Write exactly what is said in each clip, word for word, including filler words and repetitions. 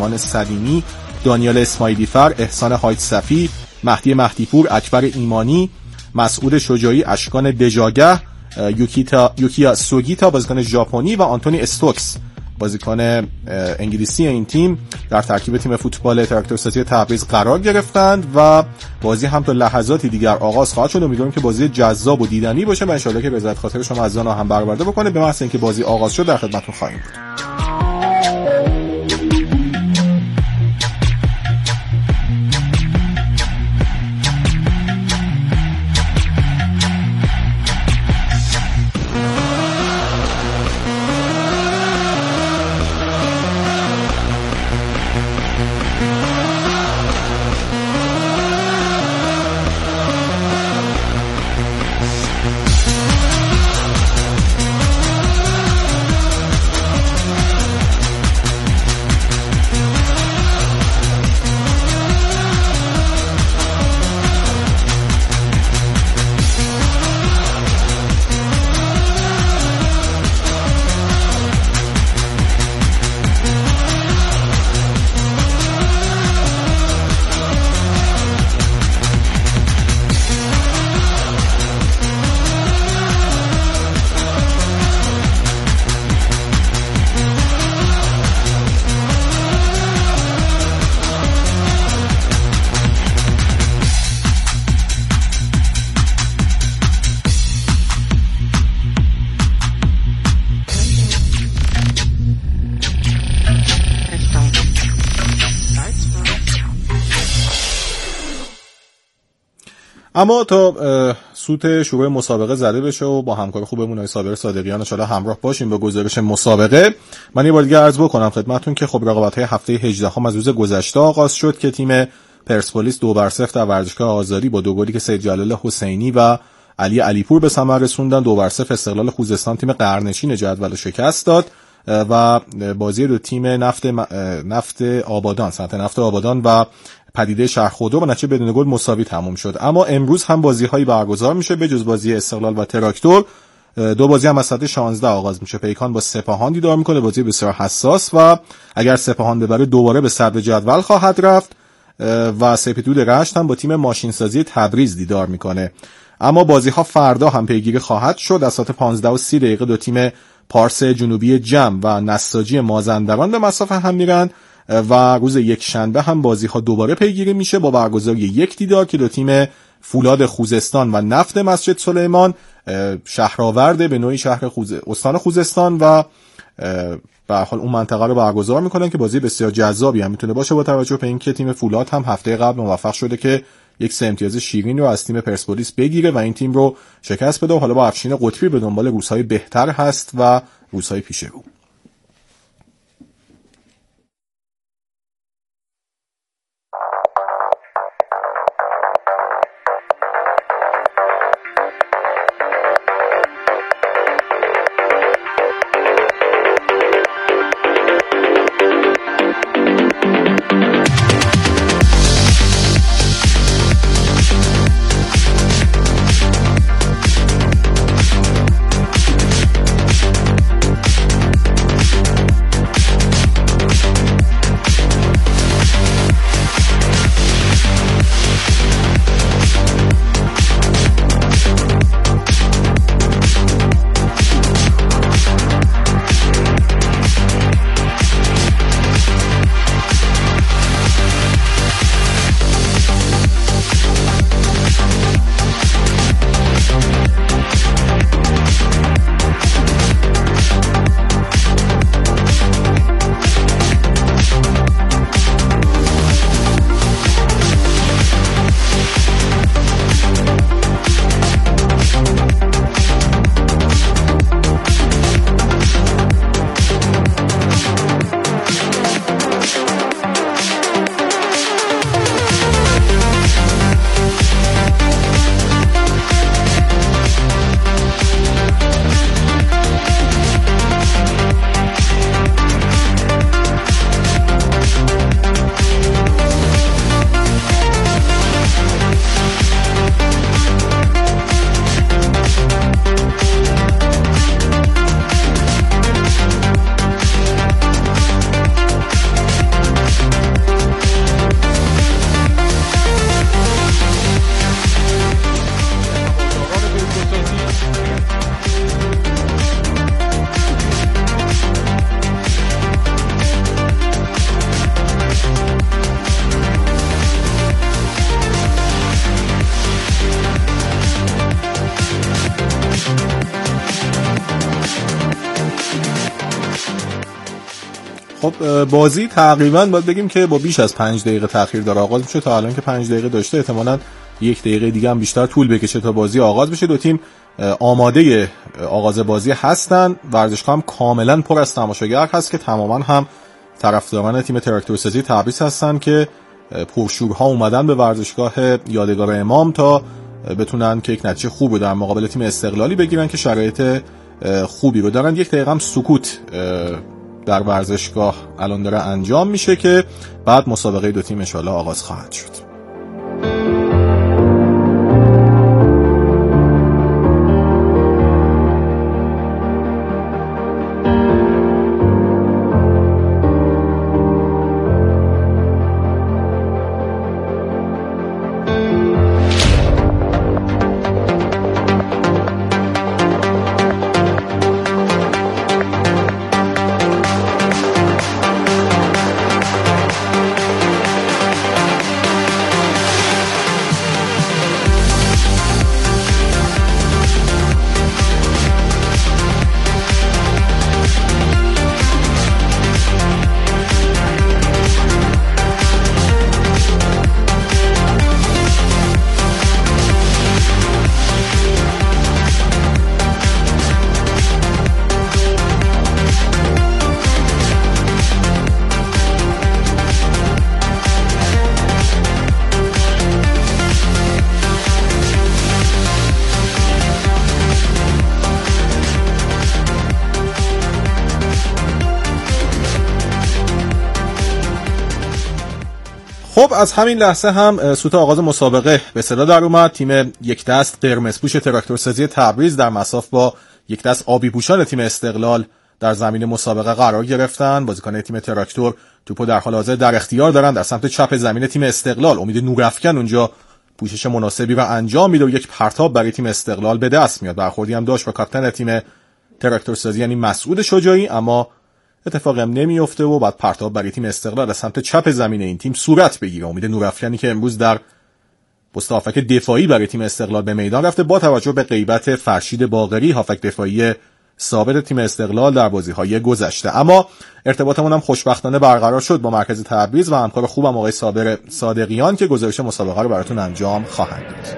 ایمان سلیمی، دانیال اسماعیلی فر، احسان هایت صفی، مهدی مهدیپور، اکبر ایمانی، مسعود شجاعی، اشکان دژاگه، یوکیتا یوکیا سوگیتا بازیکن ژاپنی و آنتونی استوکس بازیکن انگلیسی این تیم در ترکیب تیم فوتبال تراکتورسازی تبریز قرار گرفتند و بازی هم تا لحظاتی دیگر آغاز خواهد شد. امیدواریم که بازی جذاب و دیدنی باشه و ان شاءالله که به رضایت خاطر شما عزیزان هم برآورده بکنه. به محض اینکه بازی آغاز شد در خدمتتون خواهیم بود. اما تا سوت شروع مسابقه زده بشه و با همکار خوبمون آقای صابر صادقیان ان شاءالله همراه باشیم با گزارش مسابقه، من یه بار دیگه عرض بکنم خدمتتون که خب رقابت‌های هفته هجدهم از روز گذشته آغاز شد که تیم پرسپولیس دو بر صفر در ورزشگاه آزادی با دو گلی که سید جلال حسینی و علی علیپور به ثمر رسوندن دو بر صفر استقلال خوزستان تیم قرنشین جدول شکست داد و بازی دو تیم نفت نفت آبادان صنعت نفت آبادان و پدیده شهرخودرو با نتیجه بدون گل مساوی تموم شد. اما امروز هم بازی‌هایی برگزار میشه به جز بازی استقلال و تراکتور. دو بازی هم از ساعت شانزده آغاز میشه. پیکان با سپاهان دیدار میکنه، بازی بسیار حساس و اگر سپاهان ببره دوباره به صدر جدول خواهد رفت و سپیدود رشت هم با تیم ماشینسازی تبریز دیدار میکنه. اما بازی‌ها فردا هم پیگیری خواهد شد. از ساعت پانزده و سی دقیقه دو تیم پارس جنوبی جم و نساجی مازندران به مسافه هم میرن و روز یک شنبه هم بازی ها دوباره پیگیری میشه با برگزاری یک دیدار که دو تیم فولاد خوزستان و نفت مسجد سلیمان شهرآورد به نوعی شهر خوز... استان خوزستان و به هر حال اون منطقه رو برگزار میکنن که بازی بسیار جذابی هم میتونه باشه با توجه به اینکه تیم فولاد هم هفته قبل موفق شده که یک سه امتیاز شیرین رو از تیم پرسپولیس بگیره و این تیم رو شکست بده و حالا با افشین قطبی به دنبال روزهای بهتر هست و روزهای پیش رو. خب بازی تقریبا باید بگیم که با بیش از پنج دقیقه تأخیر داره آغاز میشه. تا الان که پنج دقیقه داشته، احتمالاً یک دقیقه دیگه هم بیشتر طول بکشه تا بازی آغاز بشه. دو تیم آماده آغاز بازی هستن. ورزشگاه هم کاملا پر از تماشاگر هست که تماما هم طرفداران تیم تراکتورسازی تبریز هستن که پرشورها اومدن به ورزشگاه یادگار امام تا بتونن که یک نتیجه خوب رو در مقابل تیم استقلالی بگیرن که شرایط خوبی رو دارن. یک دقیقه هم سکوت در ورزشگاه الان داره انجام میشه که بعد مسابقه دو تیم ان شاءالله آغاز خواهد شد. خب از همین لحظه هم سوت آغاز مسابقه به صدا در اومد. تیم یک دست قرمزپوش تراکتورسازی تبریز در مصاف با یک دست آبی پوشان تیم استقلال در زمین مسابقه قرار گرفتن. بازیکن تیم تراکتور توپو در حال حاضر در اختیار دارن. در سمت چپ زمین تیم استقلال امید نورافکن اونجا پوشش مناسبی رو انجام میده و یک پرتاب برای تیم استقلال به دست میاد. برخوردی هم داشت با کاپیتان تیم تراکتورسازی یعنی مسعود شجاعی، اما اتفاقی هم نمیفته و بعد پرتاب برای تیم استقلال از سمت چپ زمین این تیم صورت بگیره. امید نورافکنی که امروز در پست هافک دفاعی برای تیم استقلال به میدان رفته با توجه به غیبت فرشید باقری هافک دفاعی ثابت تیم استقلال در بازی‌های گذشته. اما ارتباطمون هم خوشبختانه برقرار شد با مرکز تبریز و همکار خوبم آقای صابر صادقیان که گزارش مسابقه رو براتون انجام خواهند داد.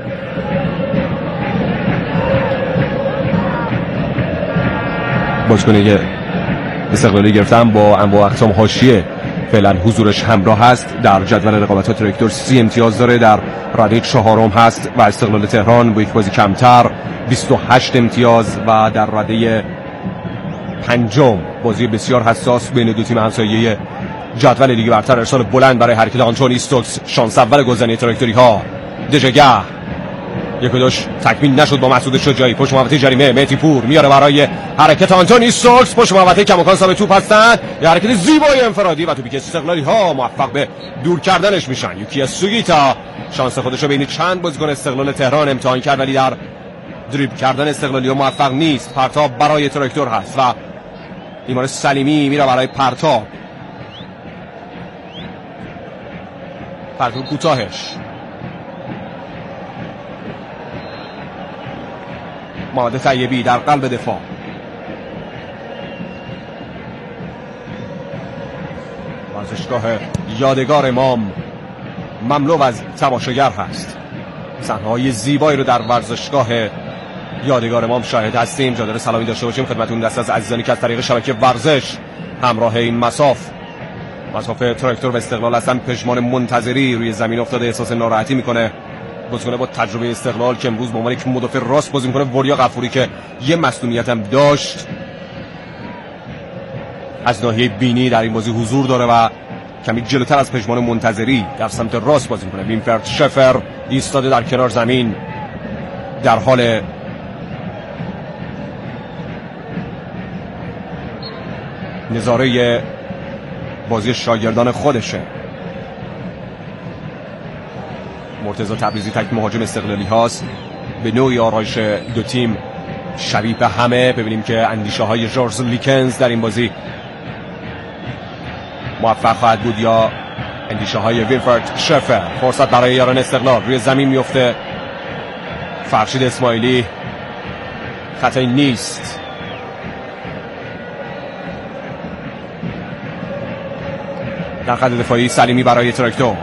بازیکن استقلالی گرفتن با انواع اقسام حاشیه فعلا حضورش همراه هست. در جدول رقابت‌ها تراکتور سی امتیاز داره، در رده چهارم هست و استقلال تهران با یک بازی کمتر بیست و هشت امتیاز و در رده پنجم. بازی بسیار حساس بین دو تیم همسایه جدول لیگ برتر. ارسال بلند برای حرکت آنتونی استوکس، شانس اول گلزنی تراکتوری ها. دژگه یک و دوش تکمیل نشد با مسعود شجاعی. پشت محوطه جریمه مهدی پور میاره برای حرکت آنتونی استوکس. پشت محوطه کماکان صاحب توپ هستند. یه حرکت زیبای انفرادی و توپی که استقلالی ها موفق به دور کردنش میشن. یکی از سوگیتا شانس خودش رو بین چند بازیکن استقلال تهران امتحان کرد ولی در دریبل کردن استقلالی ها موفق نیست. پرتاب برای تراکتور هست و ایمان سلیمی میره برای پرتاب. پرتاب کوتاهش محمد طیبی در قلب دفاع. ورزشگاه یادگار امام مملو از تماشاگر هست. صحنه‌های زیبایی رو در ورزشگاه یادگار امام شاهد هستیم. جا داره سلامی داشته باشیم خدمتتون دست از عزیزانی که از طریق شبکه ورزش همراه این مساف مساف تراکتور و استقلال هستن. پژمان منتظری روی زمین افتاده، احساس ناراحتی میکنه. بازیکن با تجربه استقلال که امروز به عنوان یک مدافع راست بازی میکنه. وریا غفوری که یه مصدومیت هم داشت از ناحیه بینی در این بازی حضور داره و کمی جلوتر از پژمان منتظری در سمت راست بازی میکنه. وینفرد شفر ایستاده در کنار زمین در حال نظاره بازی شاگردان خودشه. مرتضی تبریزی تک مهاجم استقلالی هاست. به نوعی آرایش دو تیم شبیه به همه. ببینیم که اندیشه های جورج لیکنز در این بازی موفق خواهد بود یا اندیشه های وینفرد شفر. فرصت برای یاران استقلال روی زمین میفته. فرشید اسماعیلی خطایی نیست. در خط دفاعی سلیمی برای تراکتور.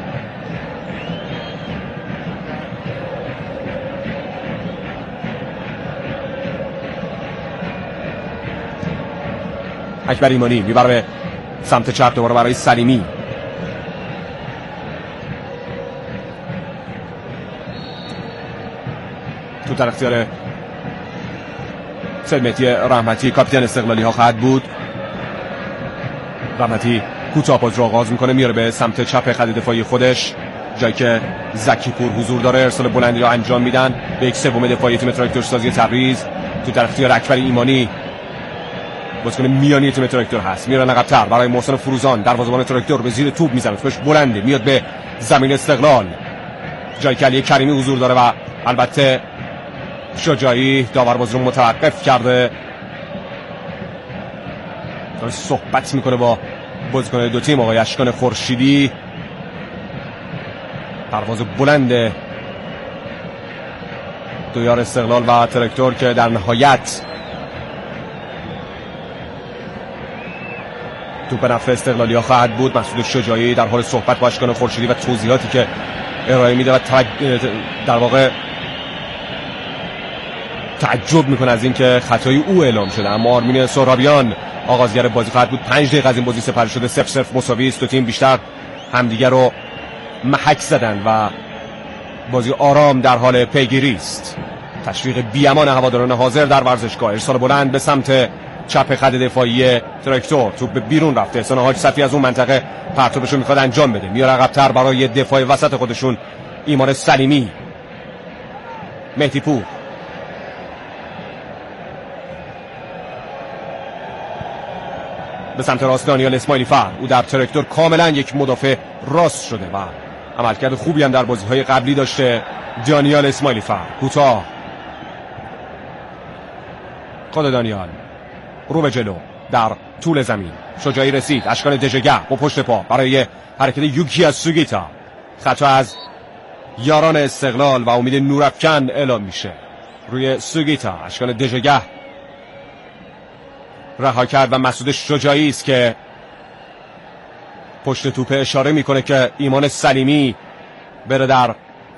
اکبر ایمانی میبره به سمت چپ دوباره برای سلیمی. تو در اختیار سید مهدی رحمتی کاپیتان استقلالی ها خواهد بود. رحمتی کوتاه پاس رو آغاز میکنه، میاره به سمت چپ خط دفاعی خودش، جایی که زکی پور حضور داره. ارسال بلندی رو انجام میدن به یک سوم دفاعی تیم تراکتور سازی تبریز. تو در اختیار اکبر ایمانی بازیکن میانی تیم تراکتور هست، میرن عقب‌تر برای محسن فروزان. دروازه‌بان تراکتور به زیر توپ میزنه، توپش بلنده، میاد به زمین استقلال، جایی که علی کریمی حضور داره و البته شجاعی داور بازی رو متوقف کرده. داره صحبت میکنه با بازیکن دو تیم، آقای اشکان خورشیدی. پرواز بلند دویار استقلال و تراکتور که در نهایت توپ نفع استقلالی ها خواهد بود. مسعود شجاعی در حال صحبت با اشکان خورشیدی و توضیحاتی که ارائه میده و در واقع تعجب میکنه از اینکه خطای او اعلام شده. اما آرمین سهرابیان آغازگر بازی خواهد بود. پنج دقیقه از این بازی سپری شده، صفر صفر مساوی است. دو تیم بیشتر همدیگر رو محک زدن و بازی آرام در حال پیگیری است. تشویق بیامان هواداران حاضر در ورزشگاه. ارسال بلند به سمت چپ خط دفاعی تراکتور، توپ به بیرون رفته. احسان حاج صفی از اون منطقه پرتوبش رو میخواد انجام بده، میاره عقب‌تر برای دفاع وسط خودشون. ایمان سلیمی، مهدی پور، به سمت راست دانیال اسماعیلی فر. او در تراکتور کاملا یک مدافع راست شده و عملکرد خوبی هم در بازی‌های قبلی داشته. دانیال اسماعیلی فر کوتاه، خود دانیال رو به جلو در طول زمین. شجاعی رسید، اشکان دژگه با پشت پا برای حرکت یوکی از سوگیتا. خطا از یاران استقلال و امید نورافکن اعلام میشه روی سوگیتا. اشکان دژگه رها کرد و مسعود شجاعی است که پشت توپ اشاره میکنه که ایمان سلیمی بره در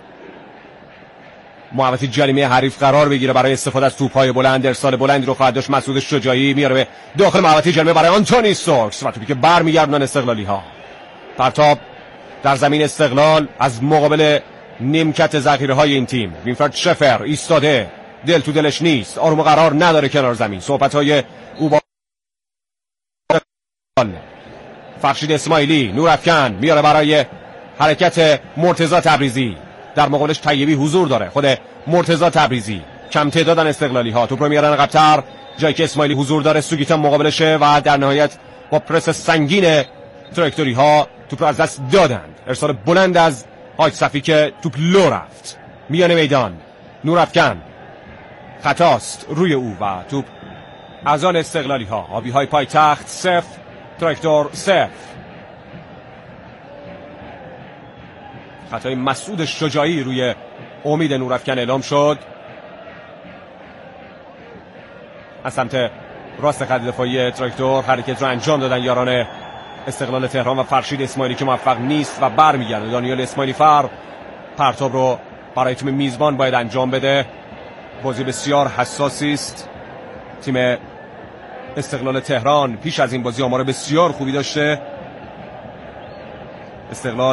محوطه جریمه حریف قرار بگیره برای استفاده از توپ‌های بلند. ارسال بلندی رو خواهد داشت مسعود شجاعی، میاره به داخل محوطه جریمه برای آنتونی سورکس و توپی که برمیگردونن استقلالی ها. پرتاب در زمین استقلال از مقابل نیمکت ذخیره‌های این تیم. وینفرد شفر ایستاده، دل تو دلش نیست، آروم قرار نداره کنار زمین. صحبت‌های او با فرشید اسماعیلی. نورافکن میاره برای حرکت مرتضی تبریزی، در مقابلش طیبی حضور داره. خود مرتضی تبریزی، کم تعدادن استقلالی ها، توپ رو میارن عقب‌تر، جایی که اسماعیلی حضور داره. سوگیتا مقابلشه و در نهایت با پرس سنگین تراکتوری ها توپ رو از دست دادند. ارسال بلند از حاج صفی که توپ لو رفت. میانه میدان نورافکن، خطاست روی او و توپ از آن استقلالی ها. آبی های پایتخت صفر تراکتور صفر. خطای مسعود شجاعی روی امید نورافکن اعلام شد. از سمت راست خط دفاعی تراکتور حرکت رو انجام دادن یاران استقلال تهران و فرشید اسماعیلی که موفق نیست و برمیگرده. دانیال اسماعیلی فر پرتاب رو برای تیم میزبان باید انجام بده. بازی بسیار حساسی است. تیم استقلال تهران پیش از این بازی آمار بسیار خوبی داشته. استقلال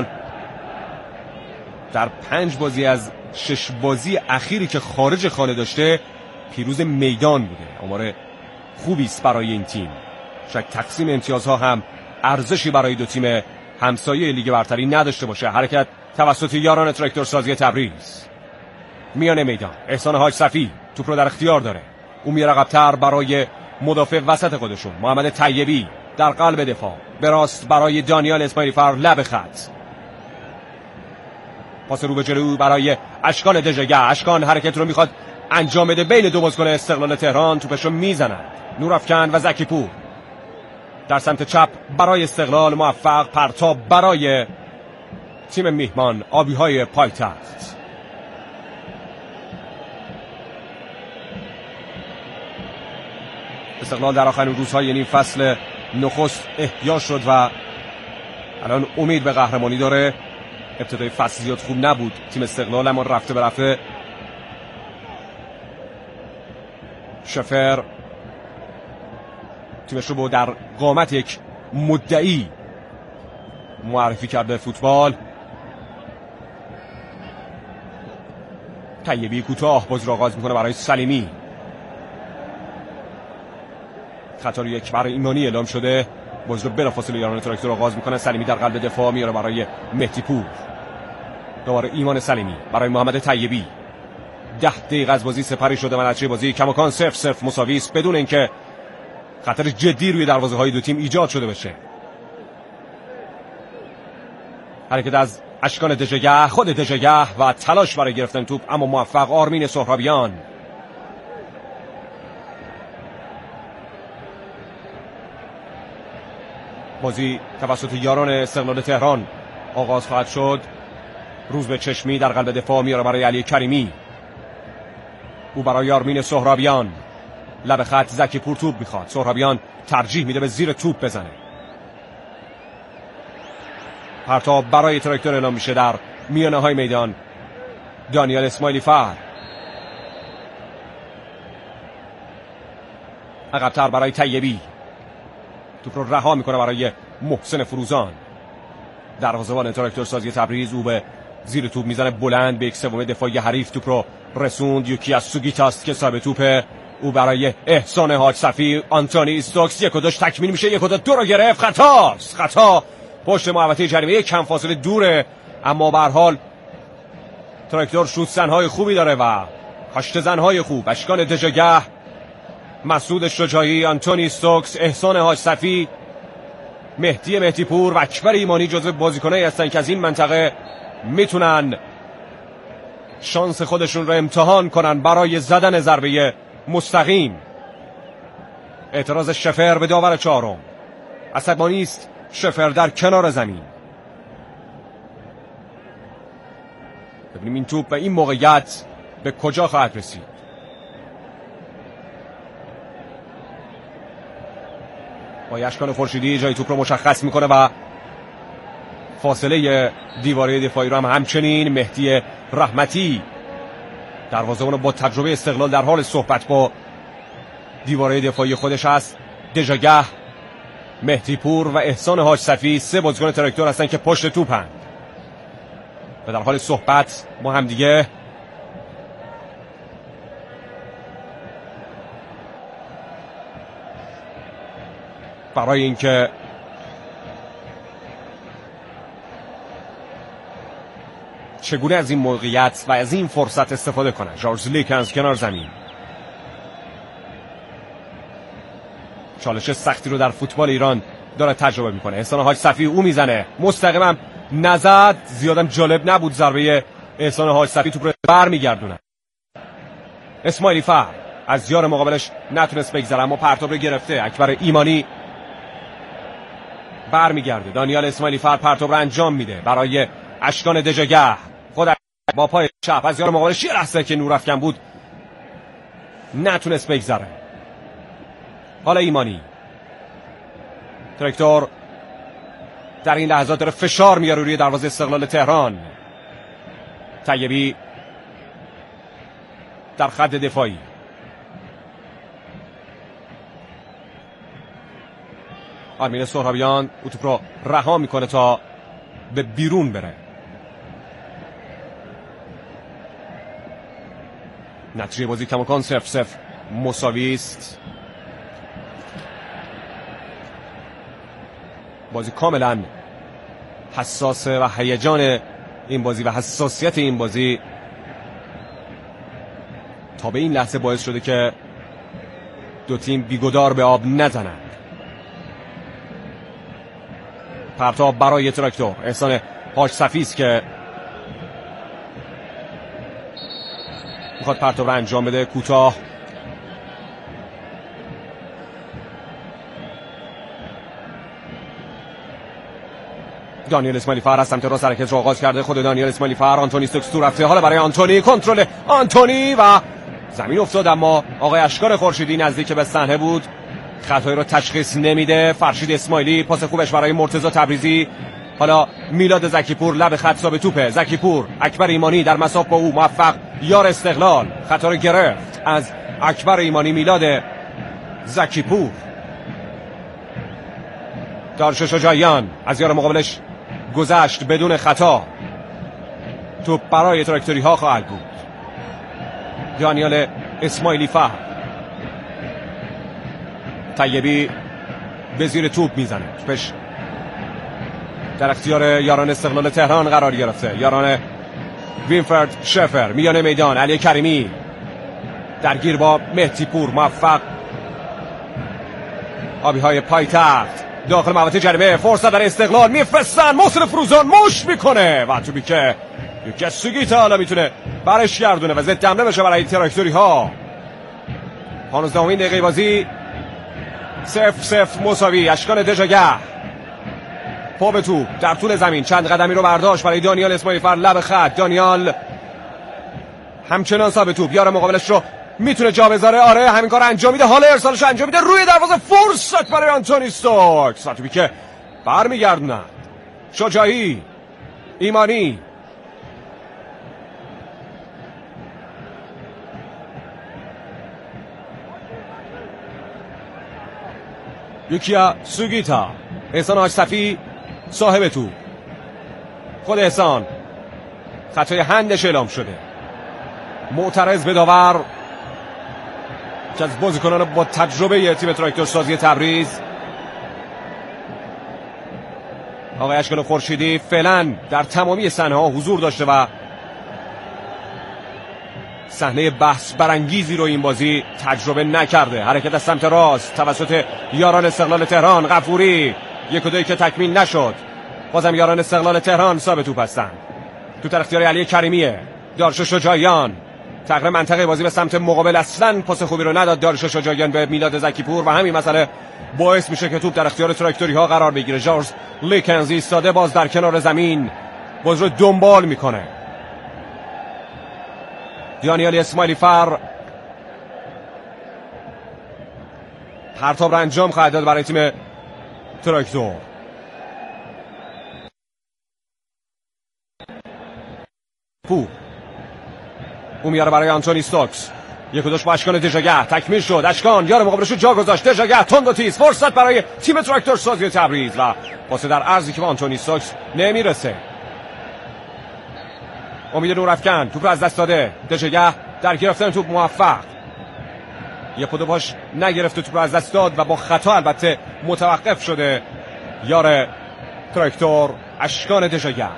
در پنج بازی از شش بازی اخیری که خارج خانه داشته پیروز میدان بوده. آمار خوبی است برای این تیم. شاید تقسیم امتیازها هم ارزشی برای دو تیم همسایه لیگ برتری نداشته باشه. حرکت توسط یاران تراکتور سازی تبریز. میانه میدان احسان حاج صفی توپ رو در اختیار داره. او میره عقب‌تر برای مدافع وسط خودشون محمد طیبی در قلب دفاع، به راست برای دانیال اسماعیلی فر لب خط. پاس رو به جلو برای اشکان دژگه. اشکان حرکت رو میخواد انجام بده بین دو بازیکن استقلال تهران. توپش رو میزنن نورافکن و زکی پور. در سمت چپ برای استقلال موفق. پرتاب برای تیم میهمان آبی های پایتخت. استقلال در آخرین روزهای نیم فصل نخست احیا شد و الان امید به قهرمانی داره. ابتدای فصل زیاد خوب نبود تیم استقلال، اما رفته به رفته شفر تیمش رو با در قامت یک مدعی معرفی کرده فوتبال. طیبی کوتاه بازی رو آغاز میکنه برای سلیمی. خطر یک برای ایمانی اعلام شده. بازی رو بلافاصله یاران تراکتور آغاز میکنه. سلیمی در قلب دفاع میاره برای مهدی پور. دوباره ایمان سلیمی برای محمد طیبی. ده دقیقه از بازی سپری شده و نتیجه بازی کماکان صفر صفر مساوی است بدون اینکه خطر جدی روی دروازه های دو تیم ایجاد شده باشه. حرکت از اشکان دژگه، خود دژگه و تلاش برای گرفتن توپ اما موفق. آرمین سهرابیان بازی توسط یاران استقلال تهران آغاز خواهد شد. روز به چشمی در قلب دفاع میاره برای علی کریمی. او برای آرمین سهرابیان لب خط زکی پور توپ میخواد. سهرابیان ترجیح میده به زیر توپ بزنه. پرتاب برای تراکتور اعلام میشه در میانه های میدان. دانیال اسماعیلی فر عقب‌تر برای طیبی. توپ رو رها میکنه برای محسن فروزان. دروازه‌بان تراکتور سازی تبریز او به زیر توپ میزنه بلند به یک سوم دفاعی حریف. توپ رو رسوند. یکی از سوگیتاست که صاحب توپه. او برای احسان حاج صفی. آنتونی استوکس یک و دوش تکمیل میشه. یک و دو, دو رو گرفت. خطاست. خطا پشت محوطه جریمه. یک کم فاصله دوره اما به هر حال تراکتور شوت زن‌های خوبی داره و کاشت زن‌های خوب. اشکان دژگه، مسعود شجاعی، آنتونی استوکس، احسان حاج صفی، مهدی مهدی پور و اکبر ایمانی جزو بازیکنایی هستن که از این منطقه میتونن شانس خودشون رو امتحان کنن برای زدن ضربه مستقیم. اعتراض شفر به داور چهارم. عصبانی است شفر در کنار زمین. ببینیم این توپ و این موقعیت به کجا خواهد رسید. با اشکان خورشیدی جای توپ رو مشخص میکنه و فاصله دیواره دفاعی رو هم همچنین. مهدی رحمتی دروازه‌بان با تجربه استقلال در حال صحبت با دیواره دفاعی خودش است. دژگه، مهدی پور و احسان حاج صفی سه بازیکن تراکتور هستن که پشت توپن و در حال صحبت با هم دیگه. برای اینکه چگونه از این موقعیت و از این فرصت استفاده کنن. جارج لیکنز کنار زمین. چالش سختی رو در فوتبال ایران داره تجربه میکنه. احسان حاج صفی او میزنه مستقیما نزد. زیادم جالب نبود ضربه احسان حاج صفی. توپ رو برمیگردونه. اسماعیلی فر از یار مقابلش نتونست بگذره اما پرتاب رو گرفته. اکبر ایمانی برمیگرده. دانیال اسماعیلی فر پرتاب رو انجام میده برای اشکان دژگه. خود با پای چپ از یار مقابلش یه لحظه که نور افکن بود نتونست بگذره. حالا ایمانی. تراکتور در این لحظات داره فشار میاره روی دروازه استقلال تهران. طیبی در خط دفاعی. آرمین سهرابیان او توپ رو رها میکنه تا به بیرون بره. نتیجه بازی کماکان صفر صفر مساوی است. بازی کاملا حساسه و هیجان این بازی و حساسیت این بازی تا به این لحظه باعث شده که دو تیم بیگدار به آب نزنند. پرتاب برای تراکتور. احسان حاج صفی است که میخواد پرتاب رو انجام بده. کوتاه دانیال اسماعیلی فر از سمت راست حرکت رو آغاز کرده. خود دانیال اسماعیلی فر. آنتونی استوکس تو رفته. حالا برای آنتونی. کنترل آنتونی و زمین افتاد اما آقای اشکان خورشیدی نزدیک به صحنه بود. خطایی رو تشخیص نمیده. فرشید اسماعیلی پاس خوبش برای مرتضی تبریزی. حالا میلاد زکیپور لب خط ساب توپه. زکیپور، اکبر ایمانی در مساف با او موفق، یار استقلال خطا رو گرفت از اکبر ایمانی. میلاد زکیپور، دارش شجاعیان از یار مقابلش گذشت بدون خطا. توپ برای تراکتوری ها خواهد بود. دانیال اسماعیلی فر، طیبی به زیر توپ میزنه. توپش در اختیار یاران استقلال تهران قرار گرفته. یاران وینفرد شفر. میانه میدان علی کریمی درگیر با مهدی پور، موفق آبی های پایتخت داخل محوطه جریمه. فرصت در استقلال میفرستن. محسن فروزان مش میکنه و توپی که یکی از سوگیتا حالا میتونه برش گردونه و ضد حمله بشه برای تراکتوری ها. پانزدهمین دقیقه بازی، صفر صفر مساوی. اشکان دژاگه پا به توپ در طول زمین، چند قدمی رو برداشت برای دانیال اسماعیلی فر لب خط. دانیال همچنان صاحب توپ، یار مقابلش رو میتونه جا بذاره. آره همین کار انجام میده. حالا ارسالش انجام میده روی دروازه. فرصت برای آنتونی استوکس و توپی که برمیگردونن. شجاعی، ایمانی، یوکیا سوگیتا، احسان آشصفی صاحب توپ. خود احسان، خطای هندش اعلام شده. معترض به داور که از بازیکنان با تجربه تیم تراکتور سازی تبریز. آقای اشکان خورشیدی فعلا در تمامی صحنه ها حضور داشته و صحنه بحث برانگیزی رو این بازی تجربه نکرده. حرکت از سمت راست توسط یاران استقلال تهران. غفوری، یک و دوی که تکمیل نشد. بازم یاران استقلال تهران صاحب توپ هستن. تو در اختیار علی کریمیه. دارش شجاعیان تقریبا منطقه بازی به سمت مقابل اصلا پاس خوبی رو نداد دارش شجاعیان به میلاد زکیپور و همین مسئله باعث میشه که توپ در اختیار تراکتوری ها قرار بگیره. جورج لیکنزی ایستاده باز در کنار زمین، باز رو دنبال میکنه. دانیال اسماعیلی فر پرتاب را انجام خواهد داد برای تیم تراکتور. پو او میاره برای آنتونی استوکس. یک و دوش با اشکان دژاگه تکمیل شد. اشکان یار مقابلش رو جا گذاشت. دژاگه تند و تیز، فرصت برای تیم تراکتور سازی تبریز و پاس در عرضی که با آنتونی استوکس نمیرسه. امید نورافکن توپ رو از دست داده. دژاگه در گرفتن توپ موفق. یه پدو باش نگرفته، توپ رو از دست داد و با خطا البته متوقف شده یار تراکتور اشکان دژاگه.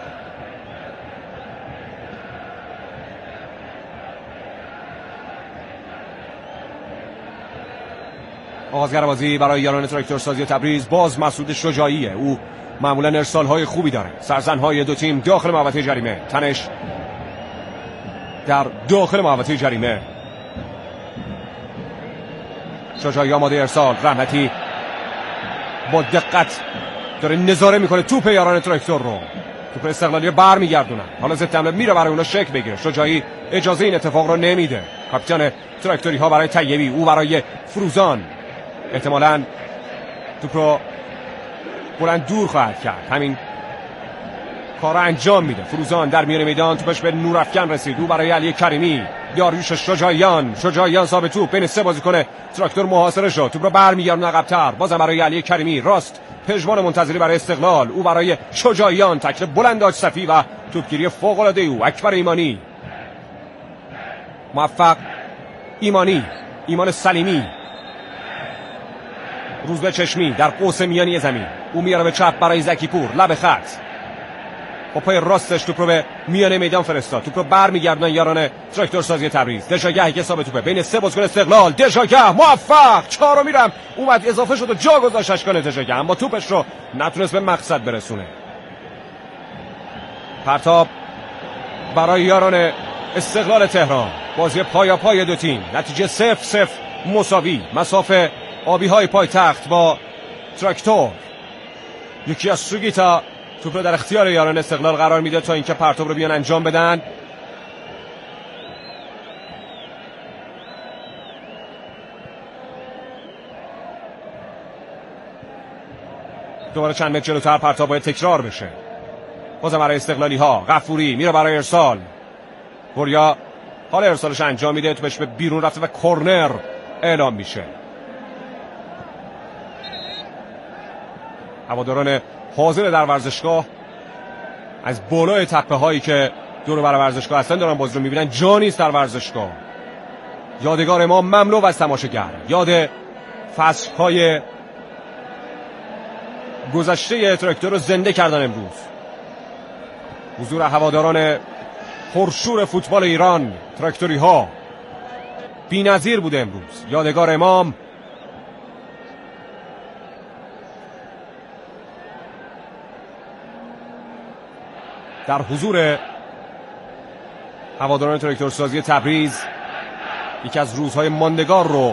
آغازگر بازی برای یاران تراکتور سازی تبریز باز مسعود شجاعیه. او معمولا ارسال های خوبی داره. سرزن های دو تیم داخل محوطه جریمه. تنش در داخل محوطه جریمه. شجاعی آماده ارسال. رحمتی با دقت داره نظاره میکنه توپ یاران تراکتور رو. توپ استقلالی بر میگردونن. حالا ضد حمله میره برای اونا شک بگیره. شجاعی اجازه این اتفاق رو نمیده. کاپیتان تراکتوری ها برای طیبی، او برای فروزان. احتمالاً توپ رو بلند دور خواهد کرد. همین کار رو انجام میده. فروزان در میان میدان، توپش به نورافکن رسید. او برای علی کریمی. داریوش شجاعیان. شجاعیان صاحب توپ بین سه بازیکن تراکتور محاصره شد. توپ رو برمیگردونه عقب‌تر. بازم برای علی کریمی. راست پژمان منتظری برای استقلال. او برای شجاعیان. تکل بلند آشصفی و توپگیری فوق‌العاده او. اکبر ایمانی. موفق ایمانی. ایمان سلیمی. روزبه چشمی در قوس میانی زمین. او میاره به چپ برای زکیپور لب خط. با پای راستش توپ رو به میانه میدان فرستاد. توپ رو برمیگردونن یاران تراکتور سازی تبریز. دژاگه که حساب توپه بین سه بازیکن استقلال. دژاگه موفق چهارم میرم اومد اضافه شد و جا گذاشت اشکان دژاگه، اما توپش رو نتونست به مقصد برسونه. پرتاب برای یاران استقلال تهران. بازی پایا پای دو تیم. نتیجه صفر صفر مساوی. مسافه آبی های پایتخت با تراکتور. یکی از سوگیتا توپ رو در اختیار یاران استقلال قرار میده تا اینکه پرتاب رو بیان انجام بدن. دوباره چند متر جلوتر پرتاب باید تکرار بشه. بازم برای استقلالی ها. غفوری میره برای ارسال. وریا حال ارسالش انجام میده، توپش به بیرون رفته و کرنر اعلام میشه. هواداران حاضر در ورزشگاه از بالای تپه هایی که دور و بر ورزشگاه هستن دارن بازی رو میبینن. جا نیست در ورزشگاه. یادگار ما مملو از تماشاگر، یاد فصل های گذشته تراکتور رو زنده کردن امروز. حضور هواداران پرشور فوتبال ایران، تراکتوری ها، بی‌نظیر بوده امروز. یادگار امام در حضور هواداران تراکتور سازی تبریز یکی از روزهای ماندگار رو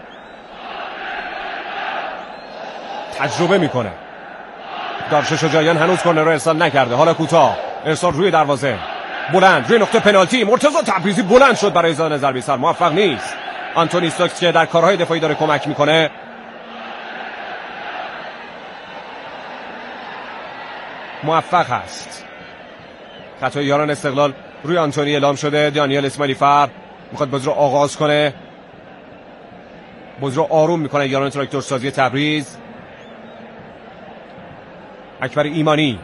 تجربه میکنه. دارش شجاعیان هنوز کرنر رو ارسال نکرده. حالا کوتاه ارسال روی دروازه، بلند روی نقطه پنالتی. مرتضی تبریزی بلند شد برای زدن ضربه سر، موفق نیست. آنتونی استوکس که در کارهای دفاعی داره کمک میکنه موفق هست. خطای یاران استقلال روی آنتونی اعلام شده. دانیال اسماعیلی فر میخواد بازی رو آغاز کنه، بازی رو آروم میکنه یاران تراکتور سازی تبریز. اکبر ایمانی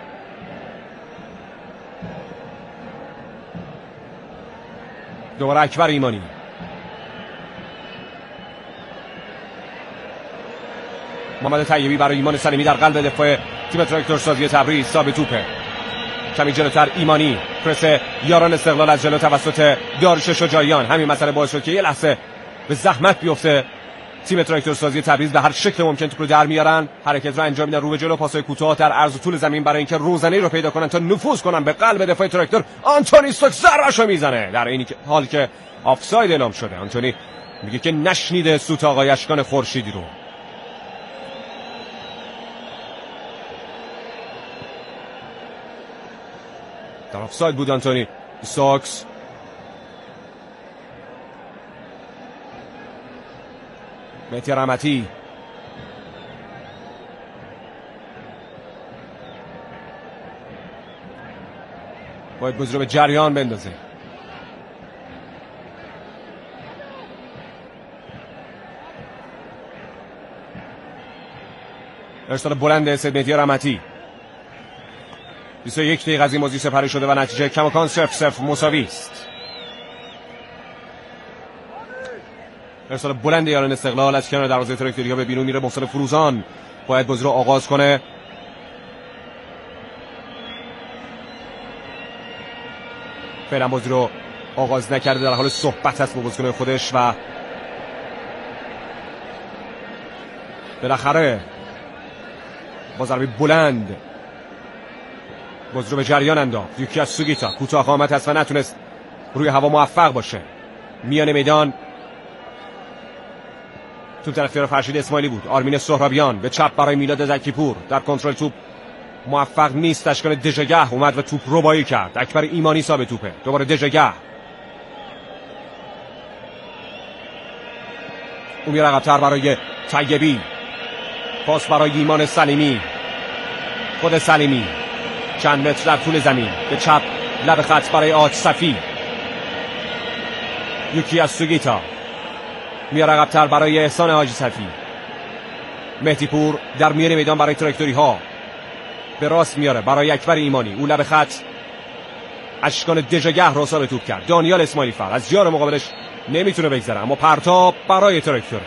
دوباره اکبر ایمانی محمد طیبی برای ایمان سلیمی در قلب دفاع تیم تراکتور سازی تبریز. صاحب توپه کمی جلوتر ایمانی، پرس یاران استقلال از جلو توسط داریوش شجاعیان. همین مسئله باعث شد که یه لحظه به زحمت بیفته تیم تراکتور سازی تبریز، به هر شکل ممکن توپ رو در میارن، حرکت رو انجام میدن رو به جلو، پاسای کوتاه در عرض و طول زمین برای اینکه روزنه‌ای رو پیدا کنن تا نفوذ کنن به قلب دفاع تراکتور. آنتونی استوکس ضربه‌شو میزنه در این حال که آفساید اعلام شده. آنتونی میگه که نشنیده سوت آقای اشکان خورشیدی رو. در آفساید بود آنتونی استوکس. مهدی رحمتی باید بازی رو به جریان بندازه. ارسال بلند سید مهدی رحمتی. بیست و یک دقیقه از این بازی سپری شده و نتیجه کماکان صفر صفر مساوی است. ارسال بلند یاران استقلال از کنار دروازه تراکتوریا به بیرون میره. محسن فروزان باید بازی رو آغاز کنه. فعلا بازی رو آغاز نکرده، در حال صحبت هست با بازیکن خودش و بالاخره با ضربه بلند بازی رو به جریان انداخت. یکی از سوگیتا کوتاه قامت هست و نتونست روی هوا موفق باشه. میان میدان توپ در اختیار فرشید اسماعیلی بود. آرمین سهرابیان به چپ برای میلاد زکیپور، در کنترل توپ موفق نیست. اشکان دژگه اومد و توپ ربایی کرد. اکبر ایمانی صاحب توپه، دوباره دژگه. اون میره عقب‌تر برای طیبی، پاس برای ایمان سلیمی. خود سلیمی چند متر در طول زمین به چپ لب خط برای آج صفی. یکی از سوگیتا میاره عقب‌تر برای احسان حاجی صفی. مهدی پور در میان میدان برای تراکتوری ها به راست میاره برای اکبر ایمانی. اون لب خط اشکان دژگه رو سال توپ کرد. دانیال اسماعیلی فر از یار مقابلش نمیتونه بگذره، اما پرتاب برای تراکتور.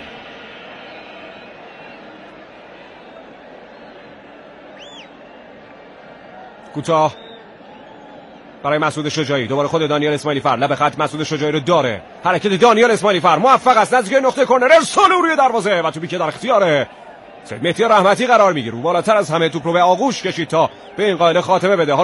کوتاه برای مسعود شجاعی، دوباره خود دانیال اسماعیلی فر لب خط. مسعود شجاعی رو داره، حرکت دانیال اسماعیلی فر موفق است نزدیک نقطه کرنر، ارسال روی دروازه و توپی که در اختیار سید مهدی رحمتی قرار میگیره. رو بالاتر از همه توپ رو به آغوش کشید تا به این قائله خاتمه بده.